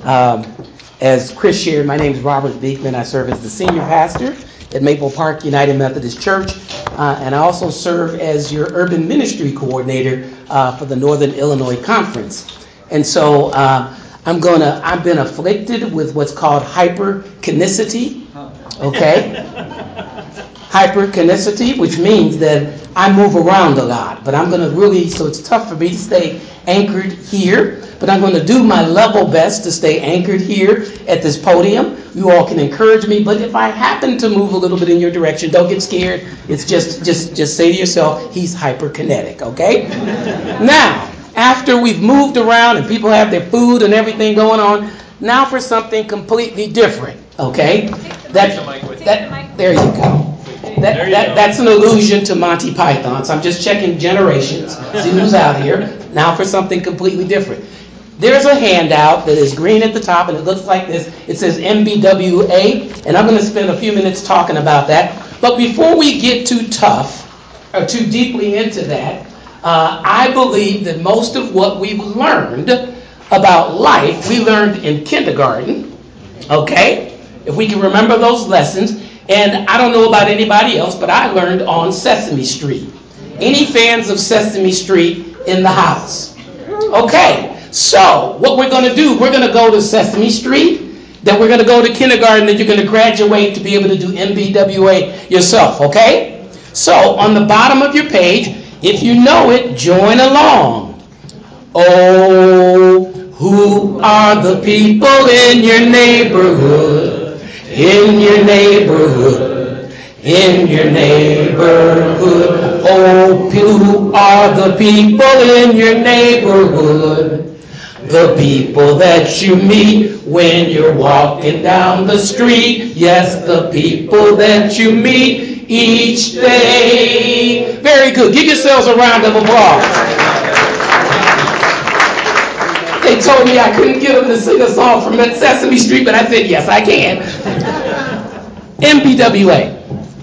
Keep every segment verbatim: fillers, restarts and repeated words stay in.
Um, as Chris shared, my name is Robert Beekman. I serve as the senior pastor at Maple Park United Methodist Church, uh, and I also serve as your urban ministry coordinator uh, for the Northern Illinois Conference. And so uh, I'm gonna. I've been afflicted with what's called hyperkineticity. Okay, hyperkineticity, which means that I move around a lot. But I'm gonna really. So it's tough for me to stay anchored here. But I'm going to do my level best to stay anchored here at this podium. You all can encourage me, but if I happen to move a little bit in your direction, don't get scared. It's just, just, just say to yourself, he's hyperkinetic, okay? Now, after we've moved around and people have their food and everything going on, now for something completely different, okay? That, that, there you go. That, that, that's an allusion to Monty Python, so I'm just checking generations, see who's out here. Now for something completely different. There's a handout that is green at the top, and it looks like this. It says M B W A, and I'm going to spend a few minutes talking about that. But before we get too tough or too deeply into that, uh, I believe that most of what we've learned about life, we learned in kindergarten, okay? If we can remember those lessons. And I don't know about anybody else, but I learned on Sesame Street. Any fans of Sesame Street in the house? Okay. So, what we're going to do, we're going to go to Sesame Street, then we're going to go to kindergarten, then you're going to graduate to be able to do M B W A yourself, okay? So, on the bottom of your page, if you know it, join along. Oh, who are the people in your neighborhood, in your neighborhood, in your neighborhood? Oh, who are the people in your neighborhood? The people that you meet when you're walking down the street. Yes, the people that you meet each day. Very good. Give yourselves a round of applause. They told me I couldn't get them to sing a song from Sesame Street, but I said, yes, I can. M B W A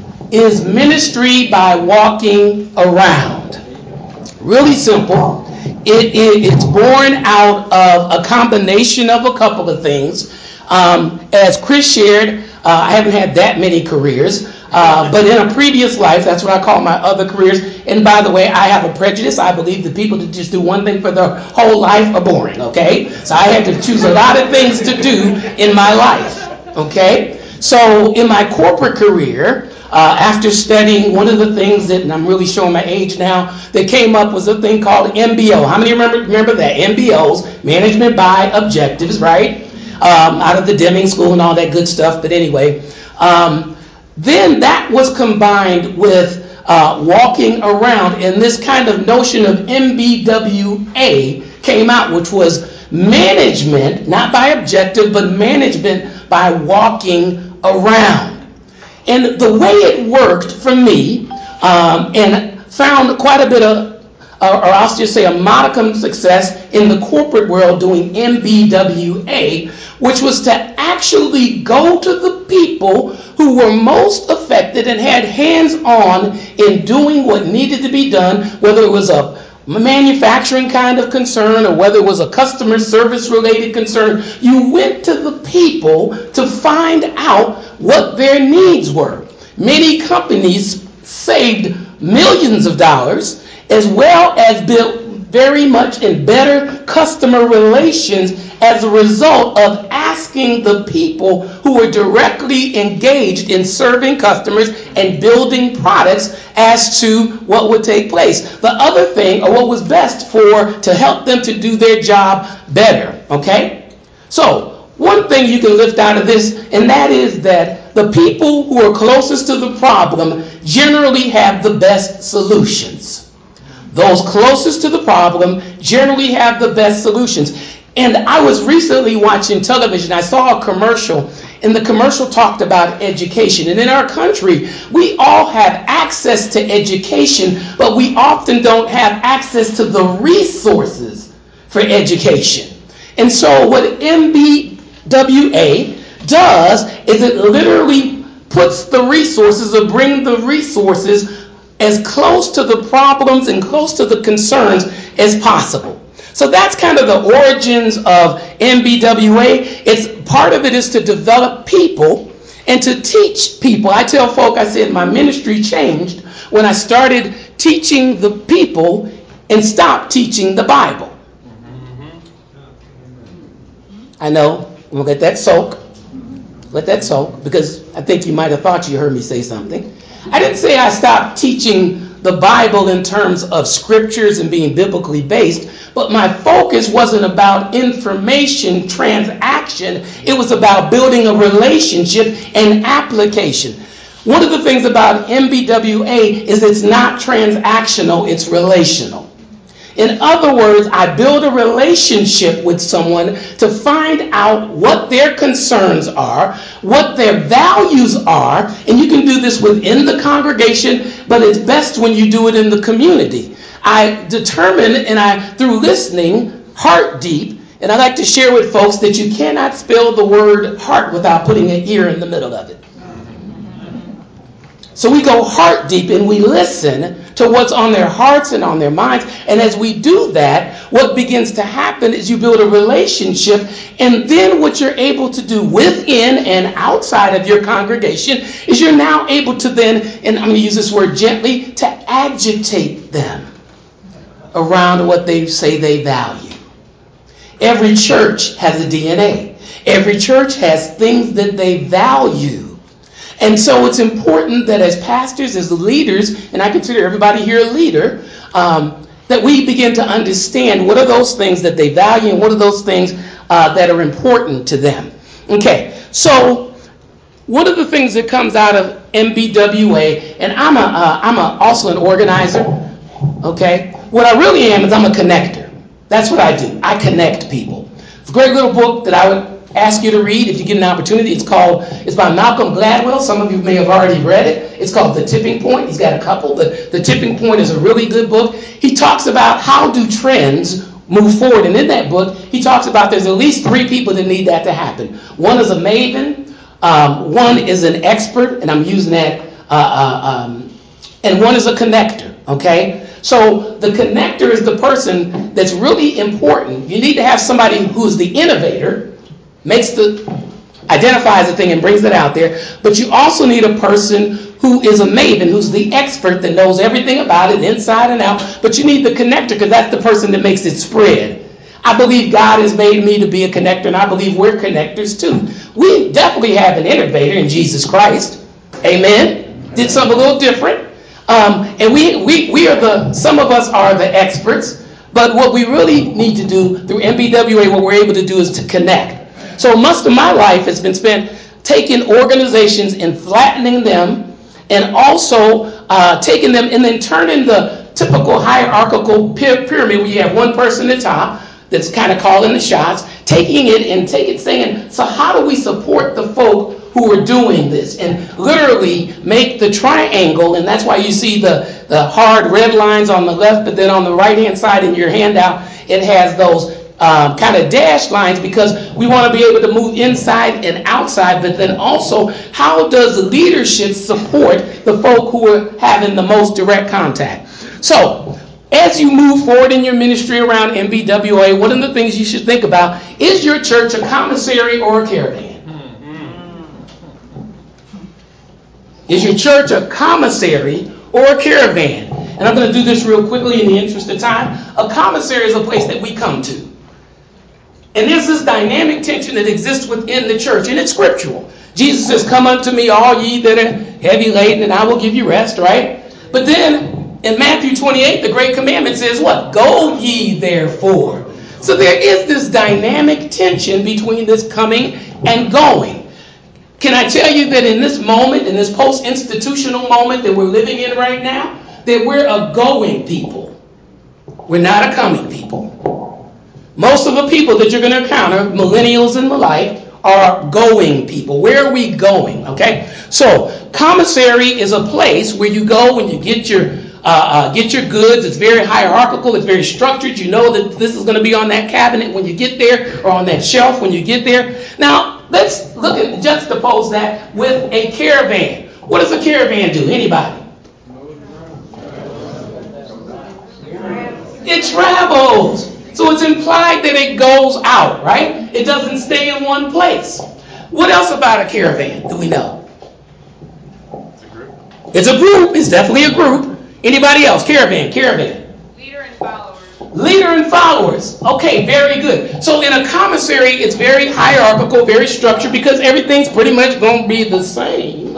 is ministry by walking around. Really simple. It, it, it's born out of a combination of a couple of things. Um, as Chris shared, uh, I haven't had that many careers, uh, but in a previous life, that's what I call my other careers. And by the way, I have a prejudice. I believe that people that just do one thing for their whole life are boring, okay? So I had to choose a lot of things to do in my life, okay? So in my corporate career, Uh, after studying, one of the things that, and I'm really showing my age now, that came up was a thing called M B O. How many remember remember that? M B Os, Management by Objectives, right? Um, out of the Deming School and all that good stuff. But anyway, um, then that was combined with uh, walking around, and this kind of notion of M B W A came out, which was management, not by objective, but management by walking around. And the way it worked for me, um, and found quite a bit of, uh, or I'll just say a modicum of success in the corporate world doing M B W A, which was to actually go to the people who were most affected and had hands-on in doing what needed to be done, whether it was a manufacturing kind of concern or whether it was a customer service related concern. You went to the people to find out what their needs were. Many companies saved millions of dollars as well as built very much in better customer relations as a result of asking the people who were directly engaged in serving customers and building products as to what would take place. The other thing, or what was best for, to help them to do their job better, okay? So, one thing you can lift out of this, and that is that the people who are closest to the problem generally have the best solutions. Those closest to the problem generally have the best solutions. And I was recently watching television. I saw a commercial, and the commercial talked about education. And in our country, we all have access to education, but we often don't have access to the resources for education. And so what M B W A does is it literally puts the resources, or bring the resources as close to the problems and close to the concerns as possible. So that's kind of the origins of M B W A. It's part of it is to develop people and to teach people. I tell folk, I said my ministry changed when I started teaching the people and stopped teaching the Bible. I know, we'll let that soak. Let that soak, because I think you might have thought you heard me say something. I didn't say I stopped teaching the Bible in terms of scriptures and being biblically based, but my focus wasn't about information transaction. It was about building a relationship and application. One of the things about M B W A is it's not transactional, it's relational. In other words, I build a relationship with someone to find out what their concerns are, what their values are, and you can do this within the congregation, but it's best when you do it in the community. I determine, and I, through listening, heart deep, and I like to share with folks that you cannot spell the word heart without putting an ear in the middle of it. So we go heart deep and we listen to what's on their hearts and on their minds. And as we do that, what begins to happen is you build a relationship. And then what you're able to do within and outside of your congregation is you're now able to then, and I'm going to use this word gently, to agitate them around what they say they value. Every church has a D N A. Every church has things that they value. And so it's important that as pastors, as leaders, and I consider everybody here a leader, um, that we begin to understand what are those things that they value and what are those things uh, that are important to them. Okay, so one of the things that comes out of M B W A, and I'm a, uh, I'm a, also an organizer, okay? What I really am is I'm a connector. That's what I do. I connect people. It's a great little book that I would ask you to read if you get an opportunity. It's called, it's by Malcolm Gladwell. Some of you may have already read it. It's called The Tipping Point. He's got a couple, but The Tipping Point is a really good book. He talks about how do trends move forward. And in that book, he talks about there's at least three people that need that to happen. One is a maven. Um, one is an expert, and I'm using that, uh, uh, um, and one is a connector, okay? So the connector is the person that's really important. You need to have somebody who's the innovator, makes the, identifies the thing and brings it out there. But you also need a person who is a maven, who's the expert that knows everything about it inside and out. But you need the connector because that's the person that makes it spread. I believe God has made me to be a connector, and I believe we're connectors too. We definitely have an innovator in Jesus Christ. Amen. Did something a little different. Um, and we, we, we are the, some of us are the experts. But what we really need to do through M B W A, what we're able to do is to connect. So most of my life has been spent taking organizations and flattening them, and also uh, taking them and then turning the typical hierarchical pyramid where you have one person at the top that's kind of calling the shots, taking it and taking saying, so how do we support the folk who are doing this? And literally make the triangle, and that's why you see the, the hard red lines on the left, but then on the right-hand side in your handout, it has those Um, kind of dashed lines, because we want to be able to move inside and outside, but then also how does leadership support the folk who are having the most direct contact? So as you move forward in your ministry around M B W A, one of the things you should think about, is your church a commissary or a caravan? Is your church a commissary or a caravan? And I'm going to do this real quickly in the interest of time. A commissary is a place that we come to. And there's this dynamic tension that exists within the church, and it's scriptural. Jesus says, come unto me, all ye that are heavy laden, and I will give you rest, right? But then in Matthew twenty-eight, the great commandment says what? Go ye therefore. So there is this dynamic tension between this coming and going. Can I tell you that in this moment, in this post-institutional moment that we're living in right now, that we're a going people. We're not a coming people. Most of the people that you're going to encounter, millennials and the like, are going people. Where are we going? Okay, so commissary is a place where you go when you get your uh, uh, get your goods. It's very hierarchical. It's very structured. You know that this is going to be on that cabinet when you get there, or on that shelf when you get there. Now let's look at juxtapose that with a caravan. What does a caravan do? Anybody? It travels. So it's implied that it goes out, right? It doesn't stay in one place. What else about a caravan do we know? It's a group. It's a group. It's definitely a group. Anybody else? Caravan, caravan. Leader and followers. Leader and followers. Okay, very good. So in a commissary, it's very hierarchical, very structured, because everything's pretty much going to be the same.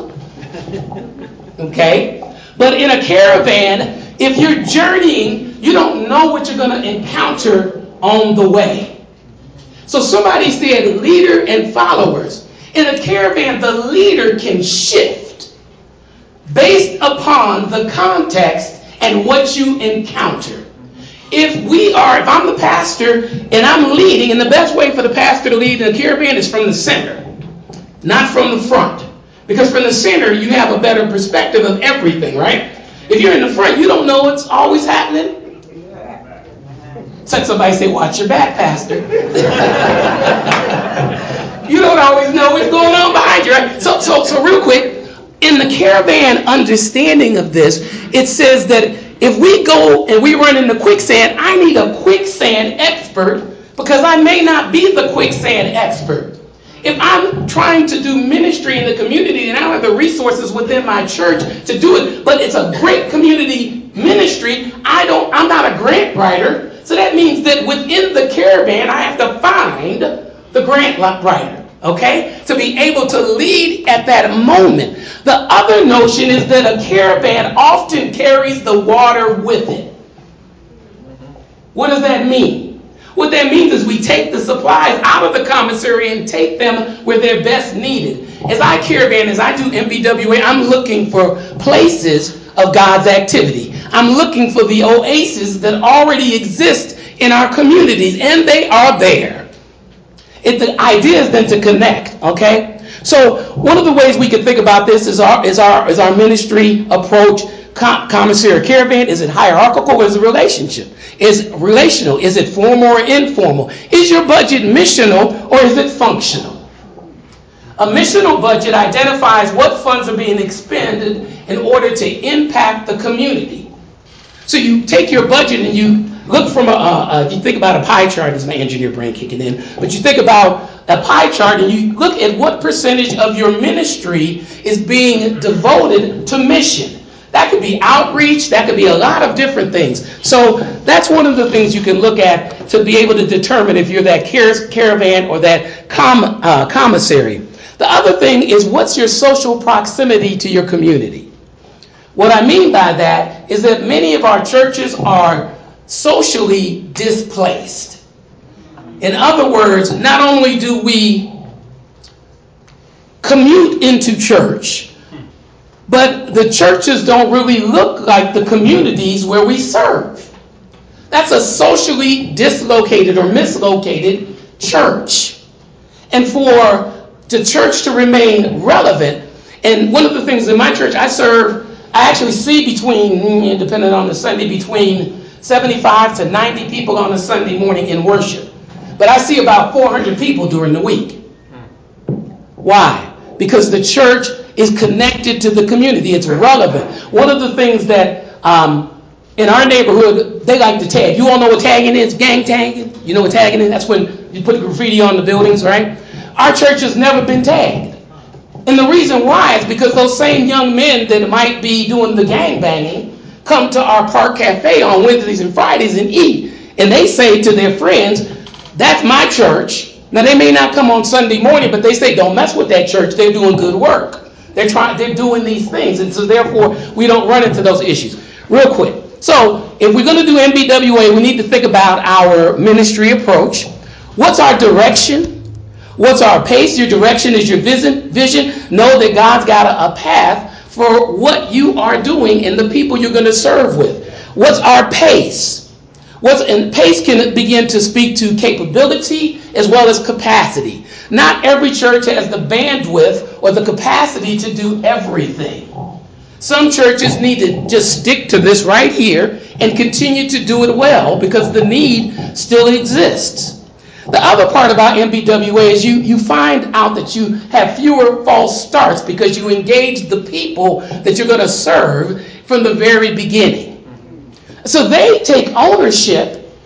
Okay? But in a caravan, if you're journeying, you don't know what you're going to encounter on the way. So somebody said leader and followers. In a caravan, the leader can shift based upon the context and what you encounter. If we are, if I'm the pastor and I'm leading, and the best way for the pastor to lead in a caravan is from the center, not from the front. Because from the center, you have a better perspective of everything, right? If you're in the front, you don't know what's always happening. So somebody say, watch your back, pastor. You don't always know what's going on behind you, right? So, so, so real quick, in the caravan understanding of this, it says that if we go and we run into quicksand, I need a quicksand expert because I may not be the quicksand expert. If I'm trying to do ministry in the community and I don't have the resources within my church to do it, but it's a great community ministry, I don't, I'm not a grant writer. So that means that within the caravan, I have to find the grant writer, okay, to be able to lead at that moment. The other notion is that a caravan often carries the water with it. What does that mean? What that means is we take the supplies out of the commissary and take them where they're best needed. As I caravan, as I do M B W A, I'm looking for places of God's activity. I'm looking for the oases that already exist in our communities, and they are there. It, the idea is then to connect, okay? So one of the ways we can think about this is our is our is our ministry approach. Com- commissary caravan, is it hierarchical or is it relationship? Is it relational? Is it formal or informal? Is your budget missional or is it functional? A missional budget identifies what funds are being expended in order to impact the community. So you take your budget and you look from a, uh, uh, you think about a pie chart, is my engineer brain kicking in, but you think about a pie chart and you look at what percentage of your ministry is being devoted to mission. That could be outreach. That could be a lot of different things. So that's one of the things you can look at to be able to determine if you're that car- caravan or that com- uh, commissary. The other thing is, what's your social proximity to your community? What I mean by that is that many of our churches are socially displaced. In other words, not only do we commute into church, but the churches don't really look like the communities where we serve. That's a socially dislocated or mislocated church. And for the church to remain relevant, and one of the things in my church, I serve, I actually see between, depending on the Sunday, between seventy-five to ninety people on a Sunday morning in worship. But I see about four hundred people during the week. Why? Because the church is connected to the community. It's relevant. One of the things that um, in our neighborhood, they like to tag. You all know what tagging is? Gang tagging? You know what tagging is? That's when you put graffiti on the buildings, right? Our church has never been tagged. And the reason why is because those same young men that might be doing the gang banging come to our park cafe on Wednesdays and Fridays and eat. And they say to their friends, that's my church. Now, they may not come on Sunday morning, but they say, don't mess with that church. They're doing good work. They're trying, they're doing these things. And so, therefore, we don't run into those issues. Real quick. So, if we're going to do M B W A, we need to think about our ministry approach. What's our direction? What's our pace? Your direction is your vision. Vision. Know that God's got a, a path for what you are doing and the people you're going to serve with. What's our pace? What's, and pace can begin to speak to capability as well as capacity. Not every church has the bandwidth or the capacity to do everything. Some churches need to just stick to this right here and continue to do it well because the need still exists. The other part about M B W A is you, you find out that you have fewer false starts because you engage the people that you're going to serve from the very beginning. So they take ownership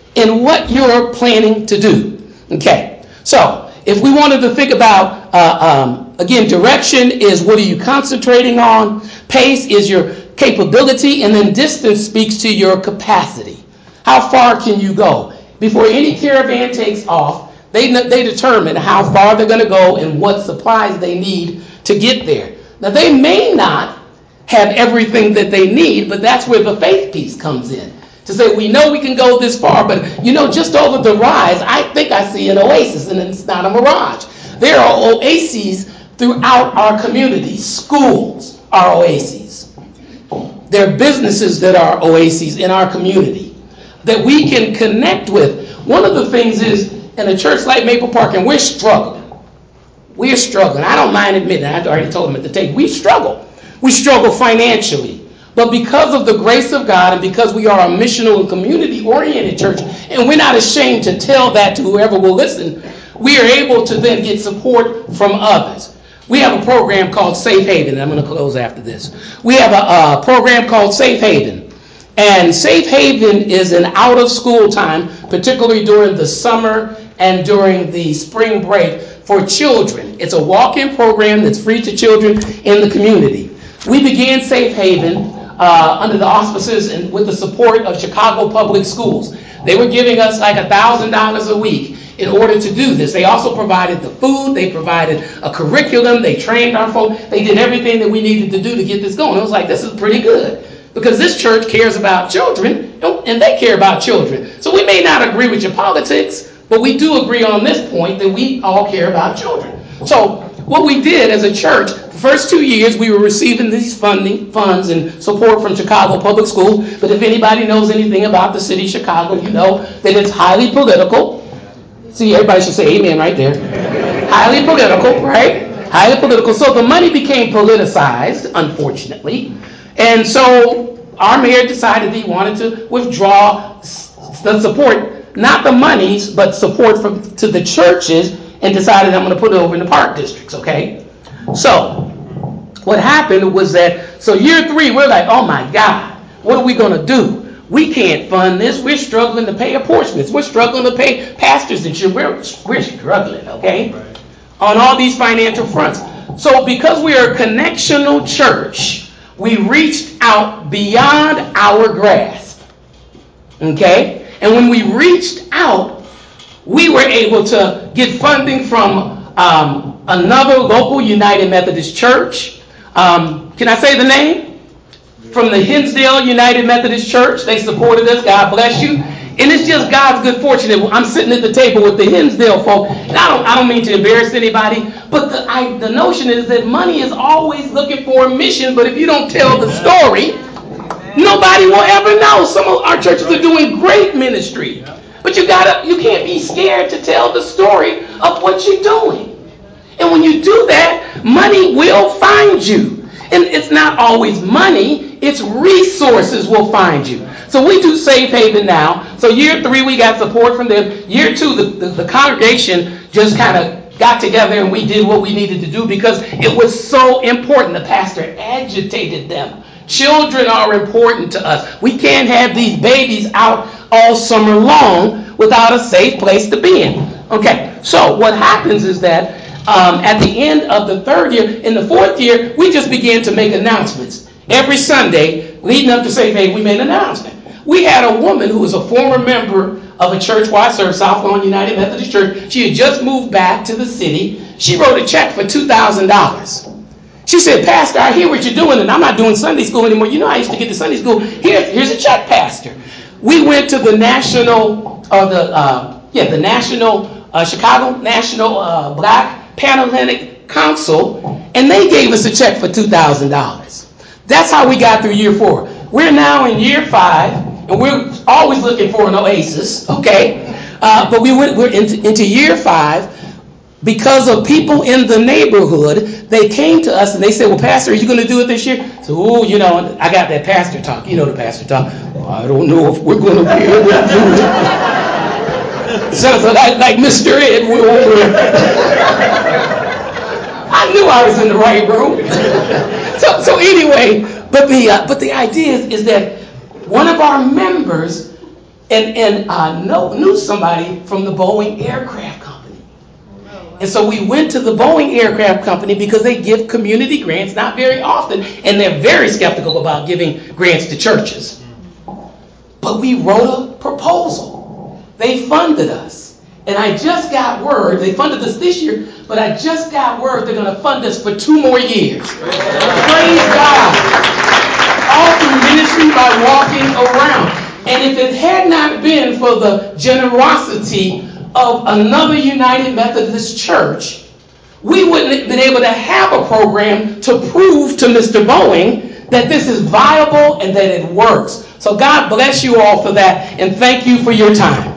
in what you're planning to do. Okay, so if we wanted to think about, uh, um, again, direction is what are you concentrating on, pace is your capability, and then distance speaks to your capacity. How far can you go? Before any caravan takes off, they, they determine how far they're going to go and what supplies they need to get there. Now, they may not have everything that they need, but that's where the faith piece comes in. To say, we know we can go this far, but, you know, just over the rise, I think I see an oasis, and it's not a mirage. There are oases throughout our community. Schools are oases. There are businesses that are oases in our community that we can connect with. One of the things is, in a church like Maple Park, and we're struggling. We're struggling. I don't mind admitting, I already told them at the table, we struggle. We struggle financially. But because of the grace of God and because we are a missional and community-oriented church, and we're not ashamed to tell that to whoever will listen, we are able to then get support from others. We have a program called Safe Haven, and I'm going to close after this. We have a, a program called Safe Haven. And Safe Haven is an out-of-school time, particularly during the summer and during the spring break for children. It's a walk-in program that's free to children in the community. We began Safe Haven uh, under the auspices and with the support of Chicago Public Schools. They were giving us like one thousand dollars a week in order to do this. They also provided the food. They provided a curriculum. They trained our folks. They did everything that we needed to do to get this going. It was like, this is pretty good. Because this church cares about children, and they care about children. So we may not agree with your politics, but we do agree on this point that we all care about children. So what we did as a church, the first two years we were receiving these funding funds and support from Chicago Public Schools. But if anybody knows anything about the city of Chicago, you know that it's highly political. See, everybody should say amen right there. Highly political, right? Highly political. So the money became politicized, unfortunately. And so our mayor decided he wanted to withdraw the support, not the monies, but support from to the churches, and decided I'm going to put it over in the park districts, okay? So what happened was that, so year three, we're like, oh my God, what are we going to do? We can't fund this. We're struggling to pay apportionments. We're struggling to pay pastors and shit. We're, we're struggling, okay? Right. On all these financial fronts. So because we are a connectional church, we reached out beyond our grasp, okay? And when we reached out, we were able to get funding from um, another local United Methodist Church. Um, can I say the name? From the Hinsdale United Methodist Church. They supported us. God bless you. And it's just God's good fortune that I'm sitting at the table with the Hinsdale folk. And I don't, I don't mean to embarrass anybody, but the, I, the notion is that money is always looking for a mission, but if you don't tell the story, nobody will ever know. Some of our churches are doing great ministry, but you gotta, you can't be scared to tell the story of what you're doing. And when you do that, money will find you. And it's not always money, it's resources will find you. So we do Safe Haven now. So year three, we got support from them. Year two, the, the, the congregation just kind of got together and we did what we needed to do because it was so important. The pastor agitated them. Children are important to us. We can't have these babies out all summer long without a safe place to be in. Okay, so what happens is that Um, at the end of the third year, in the fourth year, we just began to make announcements. Every Sunday, leading up to Safe Haven, we made an announcement. We had a woman who was a former member of a church where I served, South Lawn United Methodist Church. She had just moved back to the city. She wrote a check for two thousand dollars. She said, Pastor, I hear what you're doing, and I'm not doing Sunday school anymore. You know I used to get to Sunday school. Here, here's a check, Pastor. We went to the national, or the, uh, yeah, the national, uh, Chicago National uh, Black Panhellenic Council, and they gave us a check for two thousand dollars. That's how we got through year four. We're now in year five, and we're always looking for an oasis, okay? Uh, but we went, we're into, into year five because of people in the neighborhood. They came to us and they said, well, Pastor, are you going to do it this year? So, oh, you know, I got that pastor talk. You know the pastor talk. Well, I don't know if we're going to be able to do it. So, so like, like Mister Ed, we're over. I knew I was in the right room. so, so anyway, but the uh, but the idea is, is that one of our members and, and I know, knew somebody from the Boeing Aircraft Company. And so we went to the Boeing Aircraft Company because they give community grants not very often, and they're very skeptical about giving grants to churches. But we wrote a proposal. They funded us. And I just got word, they funded us this year, but I just got word they're going to fund us for two more years. Praise God. All through ministry by walking around. And if it had not been for the generosity of another United Methodist Church, we wouldn't have been able to have a program to prove to Mister Boeing that this is viable and that it works. So God bless you all for that, and thank you for your time.